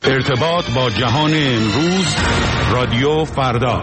ارتباط با جهان امروز، رادیو فردا.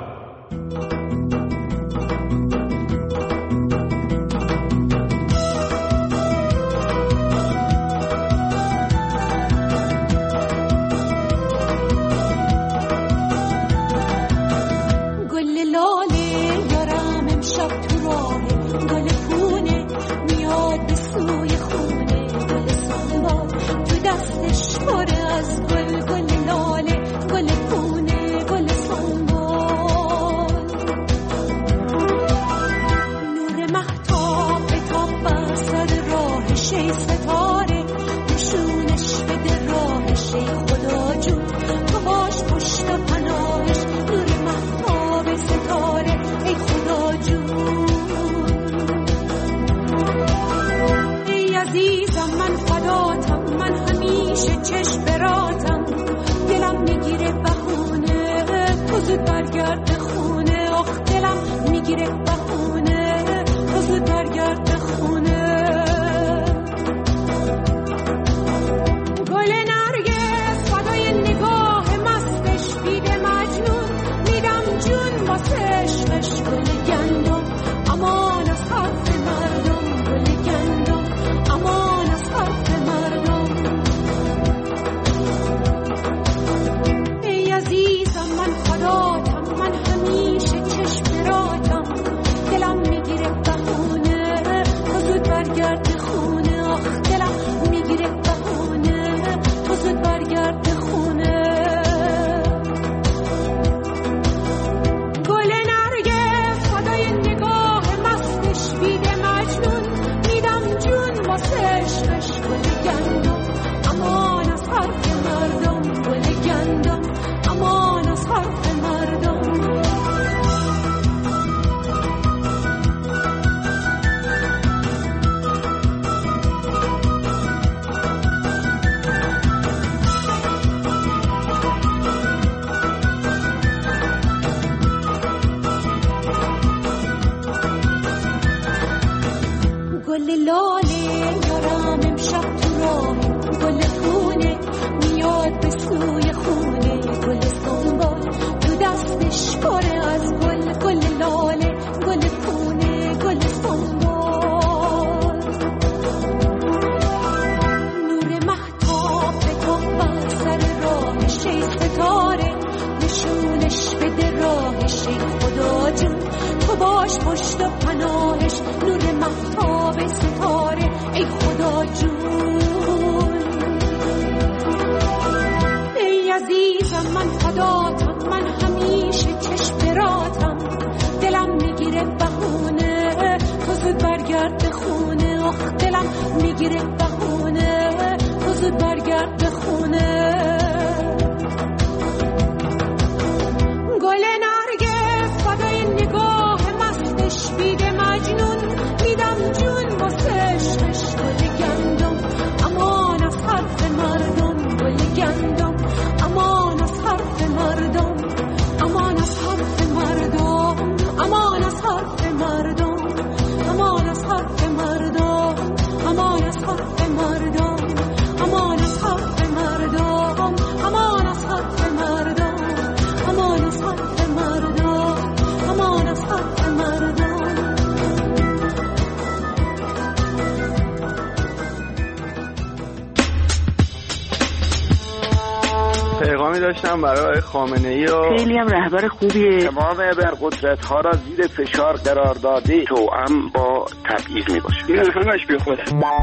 داشتم برای خامنه‌ای و خیلی هم رهبر خوبیه. تمام ابرقدرت‌ها را زیر فشار قرار داده، توأم با تبعیض میباشه. این همش بی خوده.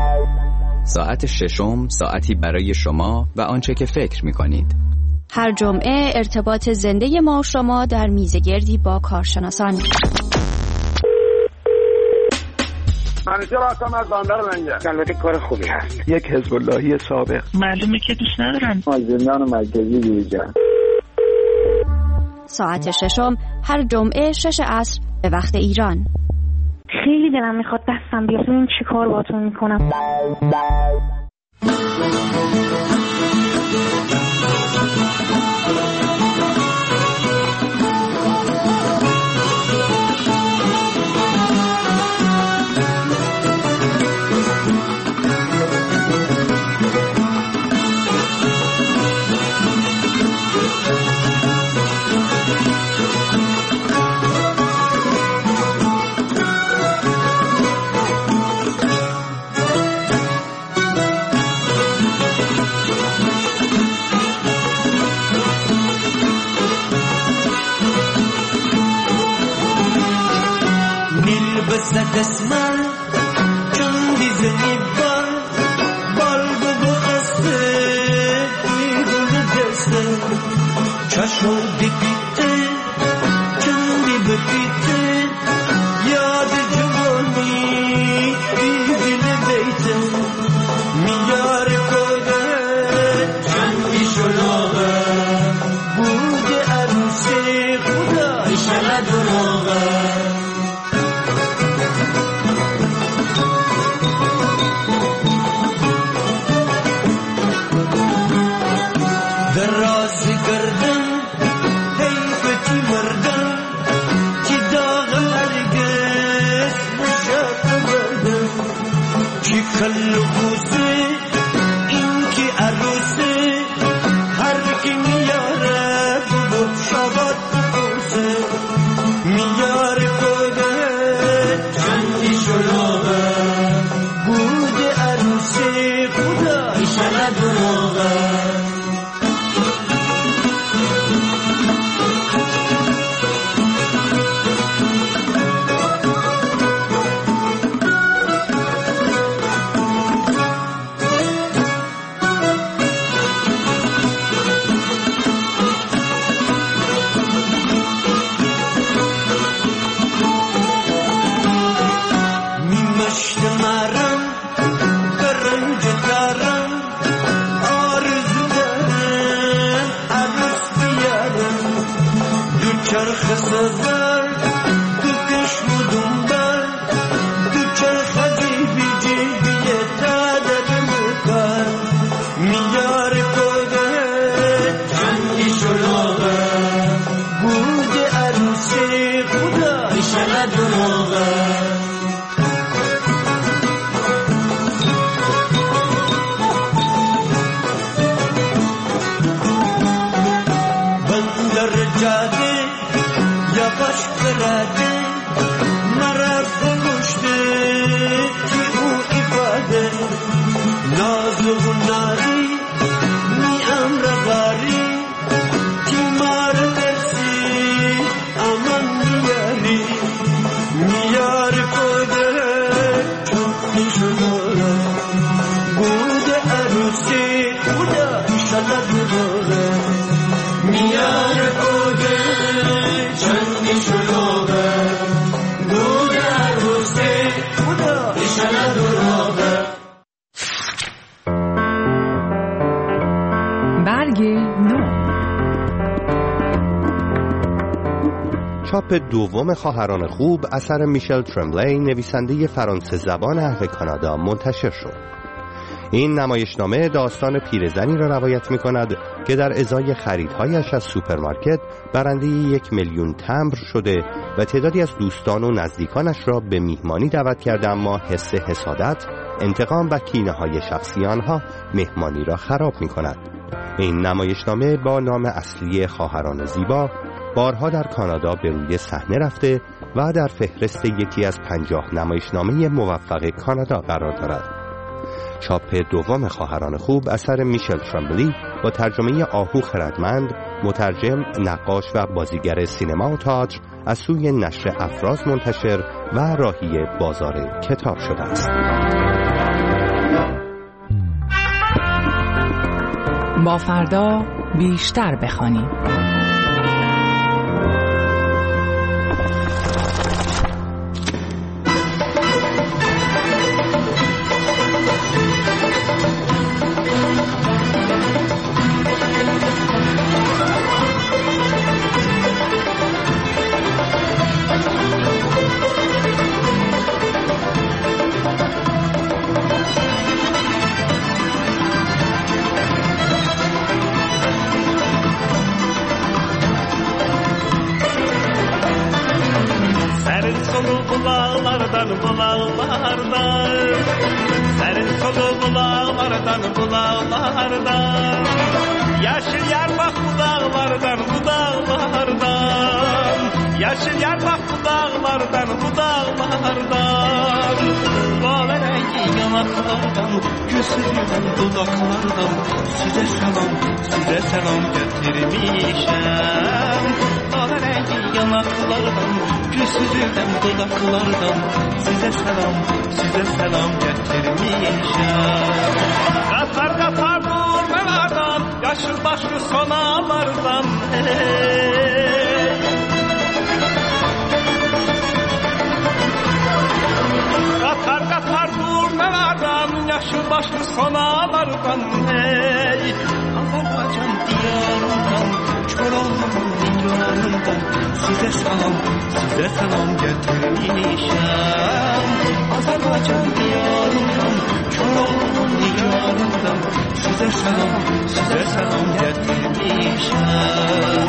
ساعت ششم، ساعتی برای شما و آنچه که فکر می‌کنید. هر جمعه ارتباط زنده ما و شما در میزگردی با کارشناسان. منیژه راستم از باندر منجه. البته کار خوبی هست. یک حزب اللهی سابق. معلومه که دوست ندارن. زندان مرکزی دیجا. ساعت ششم هر جمعه 6 عصر به وقت ایران. خیلی دلم میخواد دستم بیاد این چی کار باتون میکنم. صد اسمر چون دیزنی بال بو خسته میگونه دسته چشم دیپیته چون دی بپیته یاد جوانی دیدن بیته میار کده چندی شلوغه بود عروسی خدا ایشالا دروغه در راز گردن حیفتی مردن چی داغ هرگز نشد بردن چی کل خوزه این کی عروسه هر کی میاره بود شبات بپرسه میار کده چندی شلوغه بود عروسی خدا ایشالا دروغه چرخ سزر تو کشم و دنبال تو چرخ جیبی جیبی تا دل مکر میار کده چندی شلوغه بود عروسی خدا ایشالا دروغه بندر جاده یواش برده مرد بگشته که او ایفاده ناز و ناری می امرغاری که مار مرسی امان میاری میار کده چون شلوغه بود عروسی خدا ایشالا دروغه میار کده چندی شلوغه بود عروسی خدا ایشالا دروغه. برگ نو چاپ دوم خواهران خوب اثر میشل ترملی نویسنده فرانسه زبان اهل کانادا منتشر شد. این نمایشنامه داستان پیرزنی را روایت می کند که در ازای خریدهایش از سوپرمارکت برنده 1,000,000 تمبر شده و تعدادی از دوستان و نزدیکانش را به میهمانی دعوت کرده، اما حس حسادت، انتقام و کینه‌های شخصی آنها مهمانی را خراب می کند. این نمایشنامه با نام اصلی خواهران زیبا بارها در کانادا به روی صحنه رفته و در فهرست یکی از 50 نمایشنامه موفق کانادا قرار دارد. چاپ دوم خواهران خوب اثر میشل ترمبلی با ترجمه آهو خردمند، مترجم، نقاش و بازیگر سینما و تئاتر از سوی نشر افراز منتشر و راهی بازار کتاب شده است. با فردا بیشتر بخوانیم. Yeşil yarmak bu dağlardan, bu dağlardan. Yeşil yarmak bu dağlardan, bu dağlardan. Lale rengi yanaklardan, güzelinden dudaklardan. Size selam getirmişem. kahverengi yanaklardan, gül süzülden dudaklardan size selam getirmişim. Katar katar durmalardan, yaşıl başlı sonalardan, hey. Katar katar durmalardan, yaşıl başlı sonalardan, hey. Azerbaycan diyarından, Çorum'un diyarından size selam getirmişim. Azerbaycan diyarından, Çorum'un diyarından size selam getirmişim.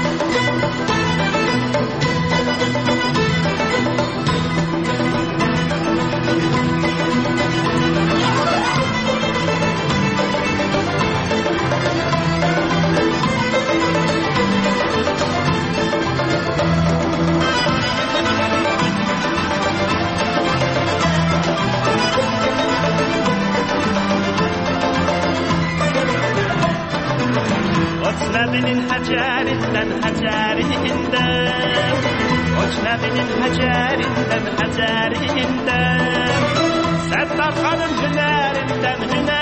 Nebinin həcərindən, Qoç Nəbinin həcərindən, Səttar xanım hünərindən,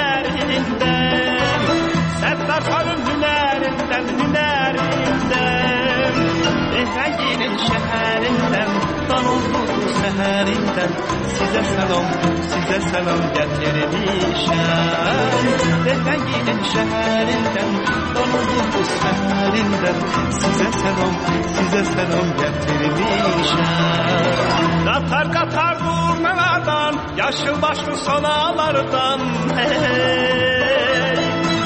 Səttar xanım hünərindən, Rəhənginin şəhərindən, Danıldı səhərindən size selam getirmişim. Rəhənginin şəhərindən, Danıldı səhərindən size selam getirmişim. Qatar qatar durmalardan, yaşıl başlı sonalardan, hey.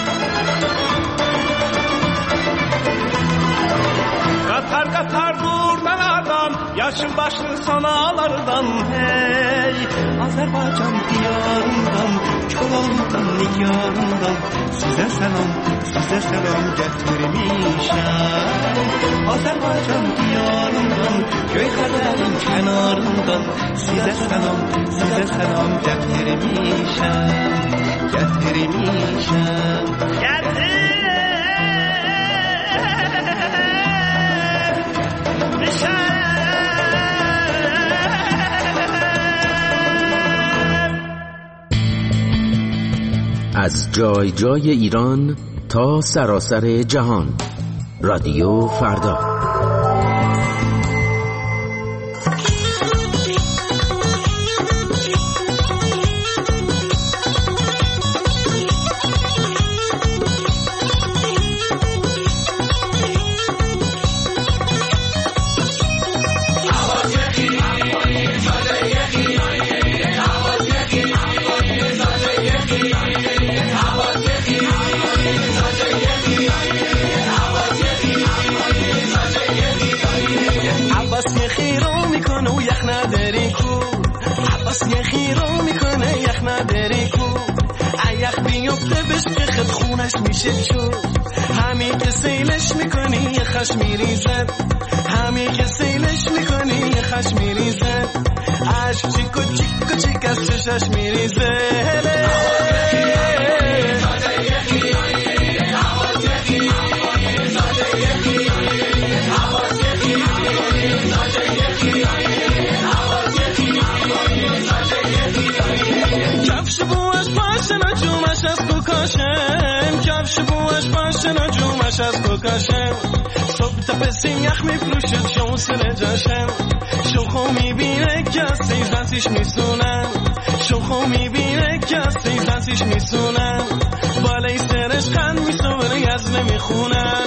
Qatar qatar durmalardan, yaşıl başlı sonalardan, hey. Azerbaycan diyarından, Çorum'un nigarından size selam getirmişim. Azerbaycan diyarından, Göyxəbərin kənarından size selam getirmişim. از جای جای ایران تا سراسر جهان، رادیو فردا. میشه چون همین که سیلش میکنی یه خش میریزد، همین که سیلش میکنی یه خش میریزد، عشق چیک و چیک و چیک از چشش میریزه. کفش بوش پاشنا جومش از کوکاشم، کفش بوش پاشنا جومش از کوکاشم، صبح تا پسیم یخ میفروشد شو سر جاشم، شوخو میبینه که از سیزنسیش میسونم، شوخو میبینه که از سیزنسیش میسونم، بالای سرش خند میسونه از نمیخونم.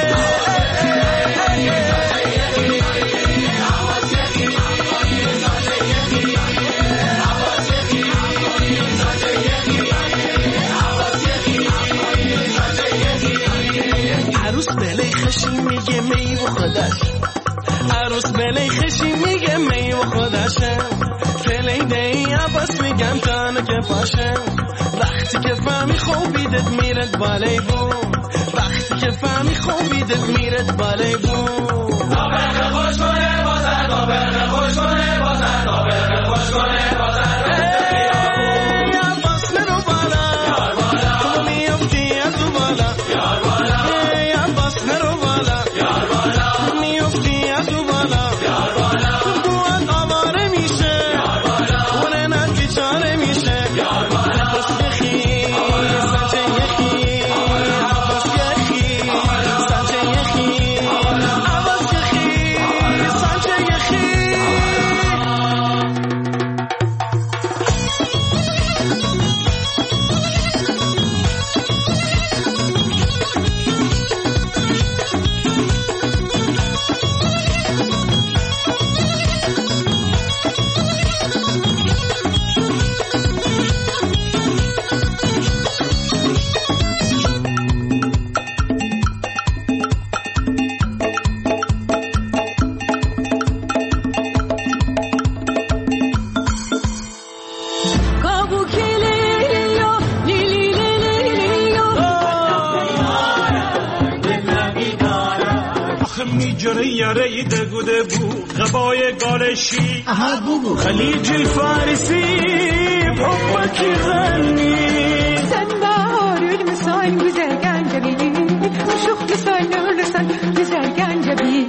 عروس بلی خشی میگه می و خودش، عروس بلی خشی میگه می و خودشم، فلی دی عباس میگم تانو که پاشم، وقتی که فهمی خوبیدت میرد بالای بوم، وقتی که فهمی خوبیدت میرد بالای بوم. نابرق خوش کنه بازر، نابرق خوش کنه بازر، نابرق خوش کنه بازر. عباس نرو بالا، یار بالا، تو میفتی از او بالا، یار بالا. عباس نرو بالا، یار بالا، تو میفتی آخ میجره یاره دگوده بو غبای گالشی خلیج الفارسی حبکی غنی sen bahar ölmüşsen güzel gencebi şuhlusan ölürsen güzel gencebi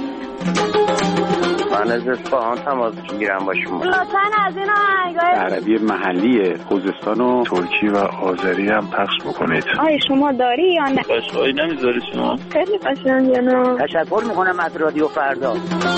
من از اصفهان تماس میگیرم با شما. لطفاً از این آهنگای عربی محلی خوزستان و ترکی و آذری هم پخش بکنید. آیا شما داری یا نه؟ قشقایی نمیذاری شما؟ خیلی قشنگه نه. تشکر میکنم از رادیو فردا.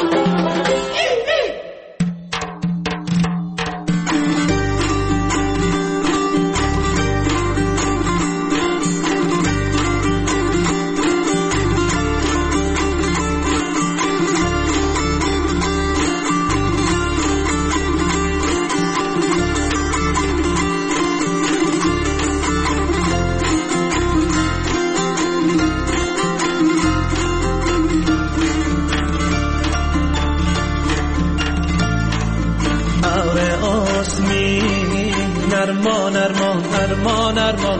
ارمان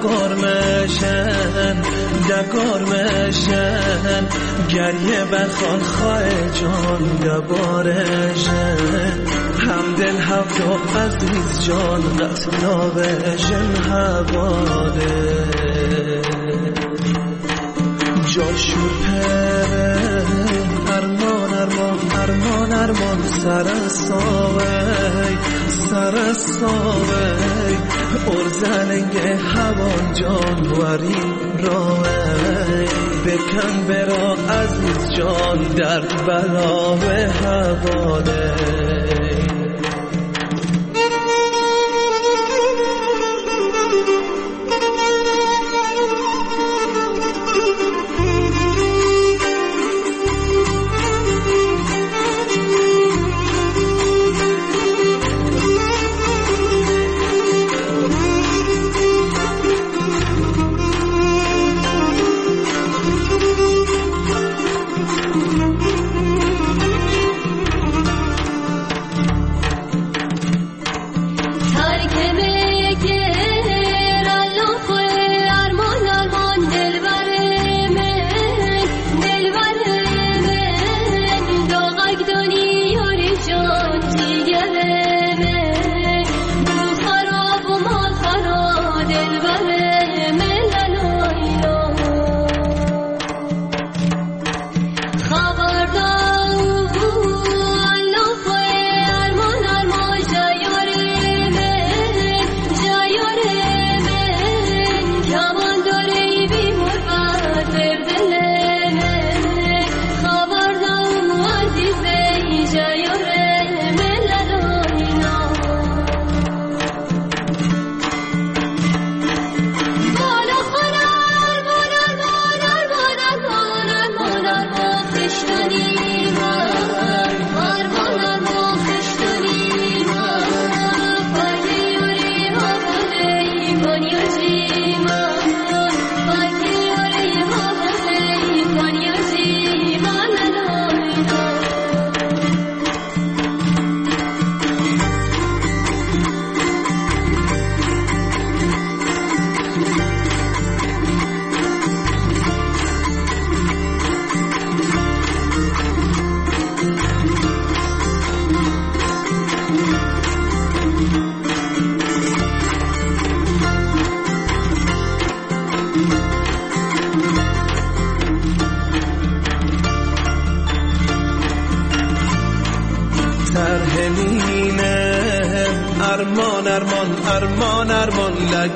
دگار مشن گریه بخوان خواه جان دبارشن همدل هفت عزیز جان قتلابشن حواله جاشور پره ارمان سرساوی ارزلنگ هوان جانوری راوی بکن برا عزیز جان درد بلا به حواله ارمان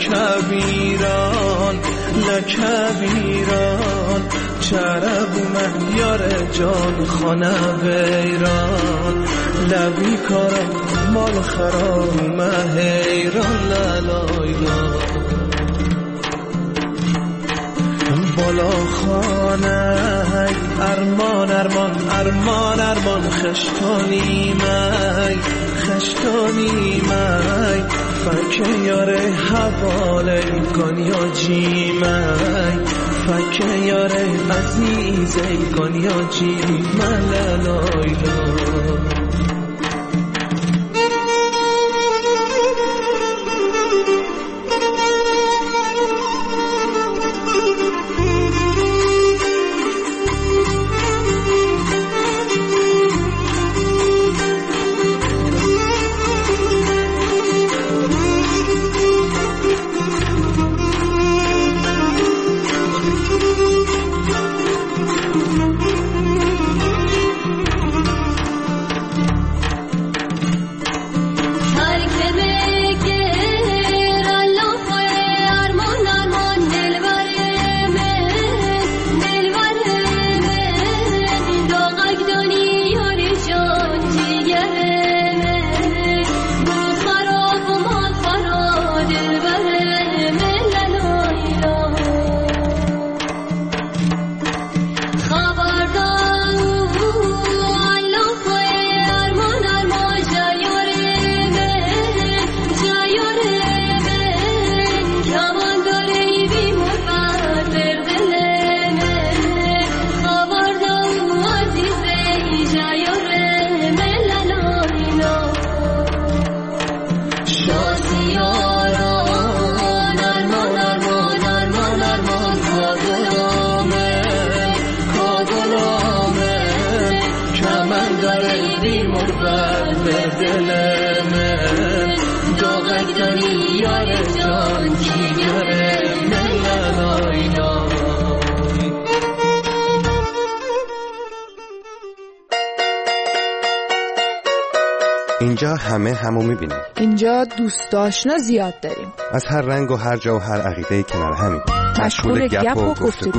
لکبیران چرب من یار جان خانه ویران لبی کارم مال خراب من حیران لالایلا بالا خانه ارمان خشتانی مای فکر یاره حواله کن یا جیمای فکر یاره عزیزه کن یا جیمای لالایلا اینجا همه همو میبینیم. اینجا دوست آشنا زیاد داریم. از هر رنگ و هر جا و هر عقیده کنار همیم. مشغول گپ و گفتگو.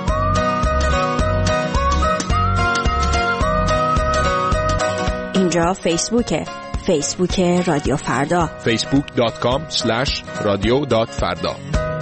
اینجا فیسبوک رادیو فردا. facebook.com/radio.farda.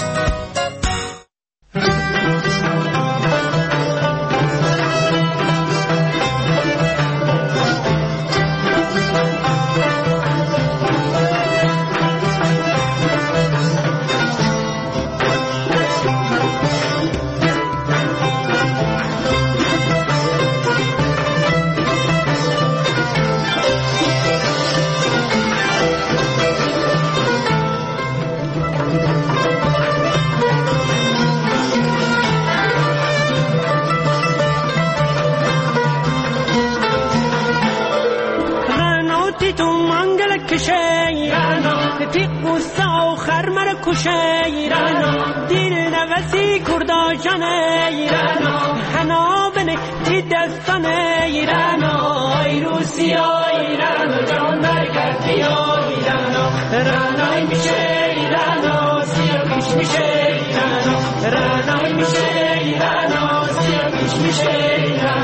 ایران دیر نوسی کردا جان ایران حنا بنه تی دستان ایران ای روسیا ایران جان برگردی ایران رانای میشه ایران سیا پیش میشه ایران رانای میشه ایران سیا پیش میشه ایران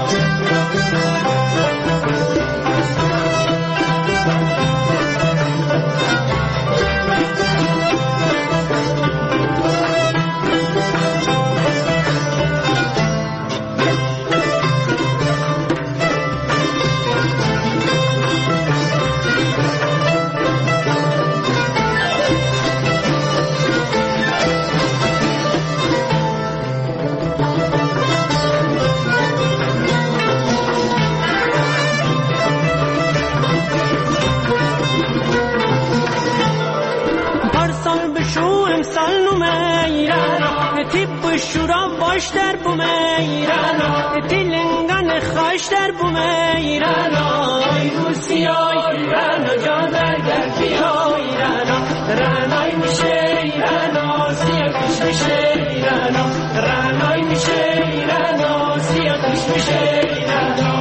شورا باش در بوم ایران تلنگان خاش در بوم ایران ای روسیا ایران جان برگردی ایران رانای میشه ایران سیا پیش میشه ایران رانای میشه ایران سیا پیش میشه ایران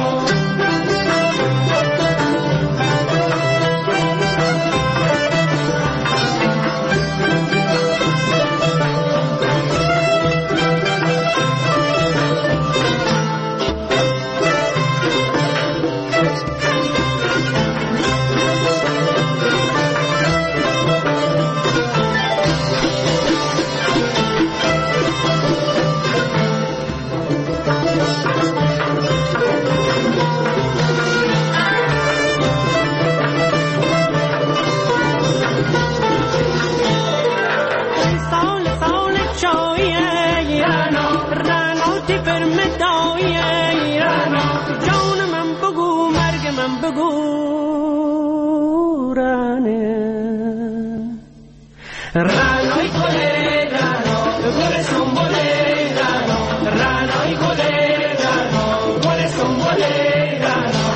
رانای گله رانو گل سنبله رانو رانای گله رانو گل سنبله رانو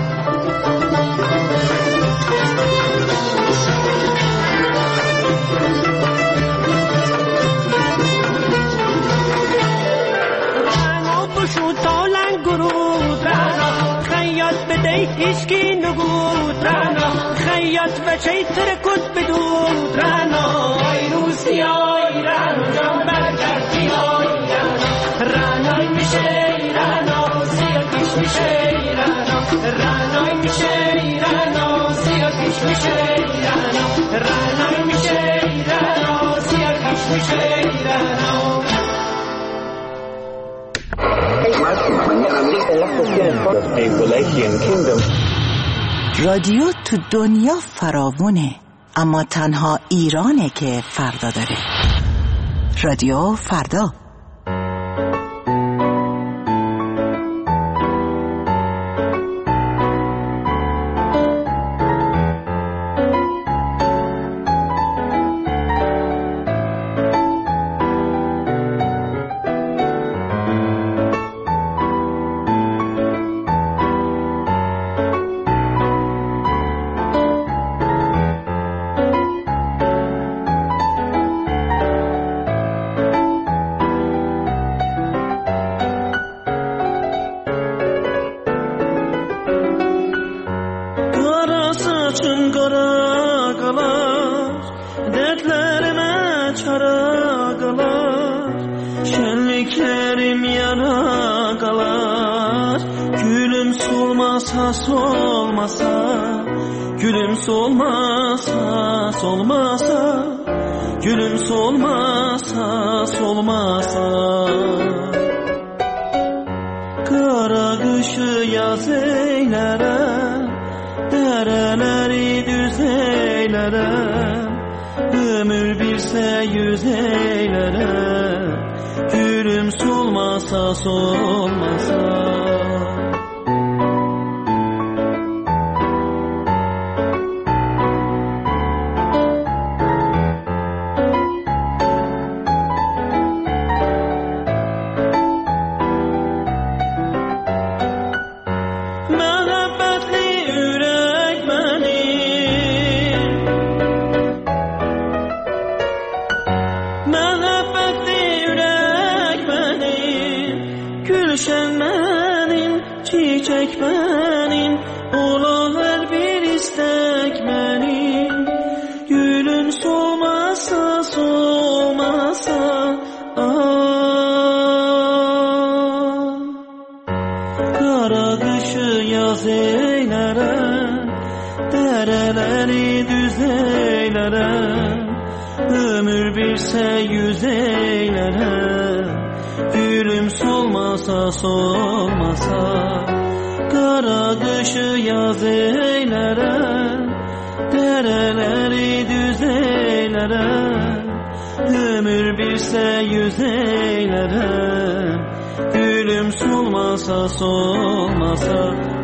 رانو بشو تالن گرود رانو خیاط بده هیچکی نگود رانو خیاط بچه ترکت بدود رانو ای روسیا ایران جان برگردی ایران رانای میشه ایران سیا پیش میشه ایران رانای میشه ایران سیا پیش میشه ایران رانای میشه ایران سیا پیش میشه ایران رادیو تو دنیا فراوونه، اما تنها ایرانه که فردا داره. رادیو فردا. kirpiklerim yara kalar. Gülüm solmasa solmasa, gülüm solmasa solmasa, gülüm solmasa solmasa. Kara kışı yaz eylerem, dereleri düz eylerem. Ömür birse yüz eylerem, gülüm solmasa solmasa. Dereleri düz eylerem, ömür birse yüz eylerem. Gülüm solmasa solmasa, kara kışı yaz eylerem. Dereleri düz eylerem, ömür birse yüz eylerem. Gülüm solmasa solmasa.